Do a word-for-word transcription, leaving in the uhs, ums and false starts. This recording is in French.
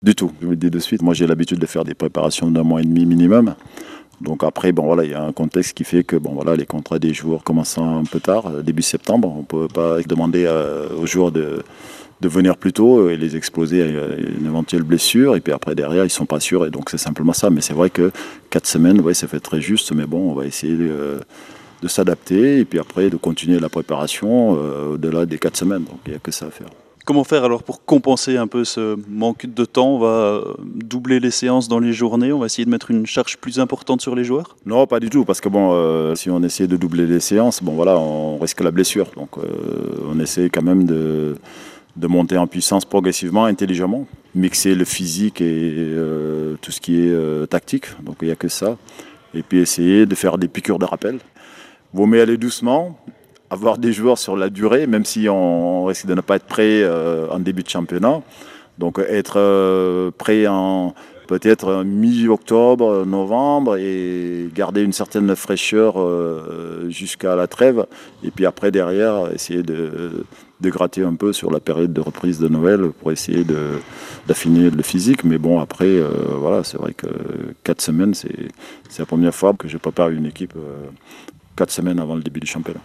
Du tout, je vous le dis de suite. Moi, j'ai l'habitude de faire des préparations d'un mois et demi minimum. Donc après, bon voilà, il y a un contexte qui fait que bon voilà, les contrats des joueurs commencent un peu tard, début septembre. On ne peut pas demander à, aux joueurs de, de venir plus tôt et les exposer à une éventuelle blessure. Et puis après, derrière, ils ne sont pas sûrs. Et donc c'est simplement ça. Mais c'est vrai que quatre semaines, ouais, ça fait très juste. Mais bon, on va essayer de, de s'adapter et puis après de continuer la préparation euh, au-delà des quatre semaines. Donc il n'y a que ça à faire. Comment faire alors pour compenser un peu ce manque de temps? On va doubler les séances dans les journées, on va essayer de mettre une charge plus importante sur les joueurs? Non, pas du tout, parce que bon, euh, si on essaie de doubler les séances, bon voilà, on risque la blessure. Donc euh, on essaie quand même de, de monter en puissance progressivement, intelligemment, mixer le physique et euh, tout ce qui est euh, tactique. Donc il n'y a que ça. Et puis essayer de faire des piqûres de rappel. Vaut mieux aller doucement, avoir des joueurs sur la durée, même si on risque de ne pas être prêt euh, en début de championnat. Donc être euh, prêt en peut-être mi-octobre, novembre et garder une certaine fraîcheur euh, jusqu'à la trêve. Et puis après, derrière, essayer de, de gratter un peu sur la période de reprise de Noël pour essayer de, d'affiner le physique. Mais bon, après, euh, voilà, c'est vrai que quatre semaines, c'est, c'est la première fois que je prépare une équipe euh, quatre semaines avant le début du championnat.